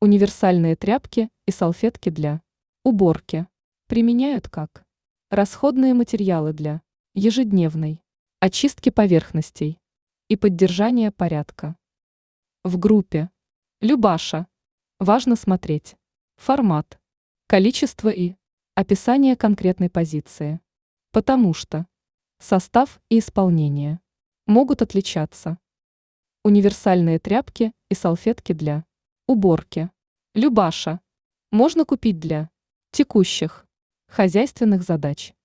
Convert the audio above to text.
Универсальные тряпки и салфетки для уборки применяют как расходные материалы для ежедневной очистки поверхностей и поддержания порядка. В группе Любаша важно смотреть формат, количество и описание конкретной позиции, потому что состав и исполнение могут отличаться. Универсальные тряпки и салфетки для уборки. Любаша можно купить для текущих хозяйственных задач.